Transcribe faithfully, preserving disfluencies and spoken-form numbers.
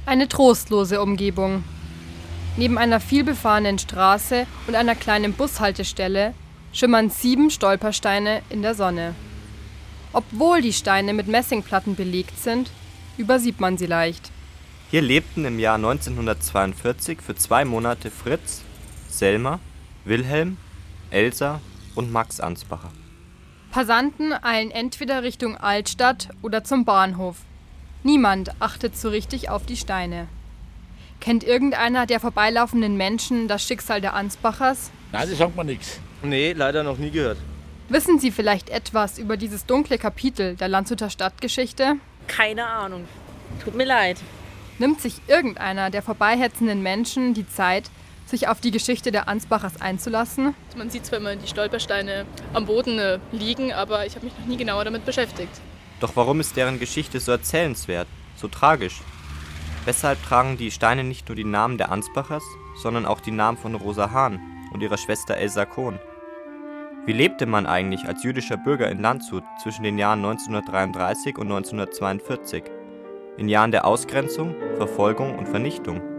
Eine trostlose Umgebung. Neben einer vielbefahrenen Straße und einer kleinen Bushaltestelle schimmern sieben Stolpersteine in der Sonne. Obwohl die Steine mit Messingplatten belegt sind, übersieht man sie leicht. Hier lebten im Jahr neunzehnhundertzweiundvierzig für zwei Monate Fritz, Selma, Wilhelm, Elsa und Max Ansbacher. Passanten eilen entweder Richtung Altstadt oder zum Bahnhof. Niemand achtet so richtig auf die Steine. Kennt irgendeiner der vorbeilaufenden Menschen das Schicksal der Ansbachers? Nein, das sagt mir nichts. Nee, leider noch nie gehört. Wissen Sie vielleicht etwas über dieses dunkle Kapitel der Landshuter Stadtgeschichte? Keine Ahnung. Tut mir leid. Nimmt sich irgendeiner der vorbeihetzenden Menschen die Zeit, sich auf die Geschichte der Ansbachers einzulassen? Man sieht zwar immer die Stolpersteine am Boden äh, liegen, aber ich habe mich noch nie genauer damit beschäftigt. Doch warum ist deren Geschichte so erzählenswert, so tragisch? Weshalb tragen die Steine nicht nur die Namen der Ansbachers, sondern auch die Namen von Rosa Hahn und ihrer Schwester Elsa Kohn? Wie lebte man eigentlich als jüdischer Bürger in Landshut zwischen den Jahren neunzehnhundertdreiunddreißig und neunzehnhundertzweiundvierzig? In Jahren der Ausgrenzung, Verfolgung und Vernichtung?